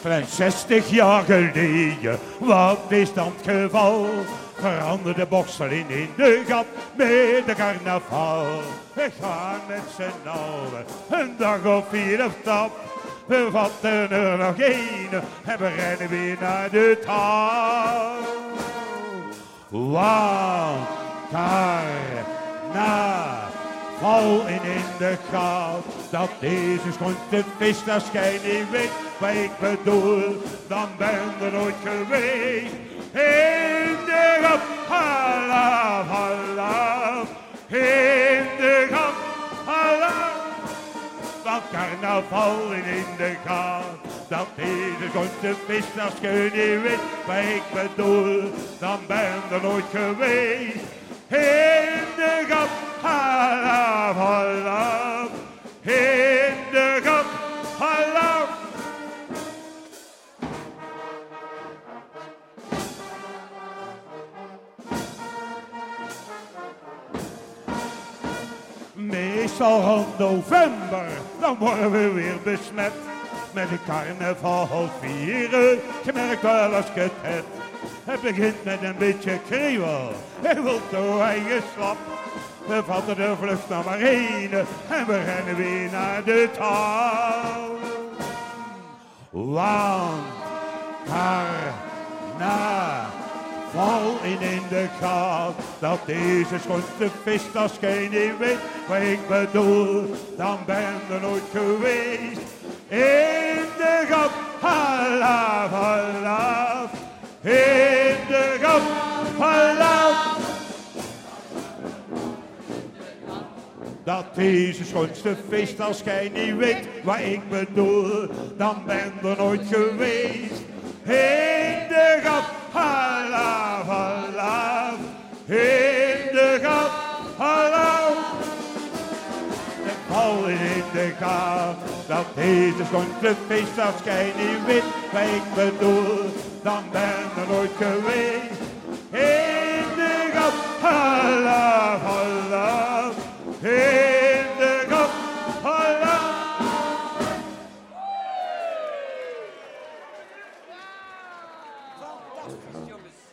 Ruim 60 jaar geleden, wat is dan het geval? Veranderde Boksel in de gat met de carnaval. We gaan met z'n allen een dag of 4 op stap. We vatten er nog 1 en we rennen weer naar de touw. Want carnaval in de gat, dat deze schoonste vis, dat schijnt niet weet wat ik bedoel, dan ben er nooit geweest. In de gat, halaf, halaf, in de gat, halaf. Want carnaval in de gat, dat deze schoonste vis, dat schijnt niet weet wat ik bedoel, dan ben er nooit geweest. In de gat, halaf, halaf, in de gat, halaf. Meestal rond november, dan worden we weer besmet met een carnaval vieren, gemerkt wel als ik het heb. Het begint met een beetje kriebel, het wil zo eigen slap. We vatten de vlucht naar maar 1 en we rennen weer naar de touw. Want carnaval in de gat, dat deze schoonste vis, dat schijnt niet weet wat ik bedoel, dan ben er nooit geweest. In de gat, halaf, halaf, in de gat, halaf. Dat deze schoonste vis, als gij niet weet wat ik bedoel, dan ben er nooit geweest. In de gat, halaf, halaf, in de gat, halaf. De val in de gat, dat deze schoonste vis, als gij niet weet wat ik bedoel, dan ben er nooit geweest.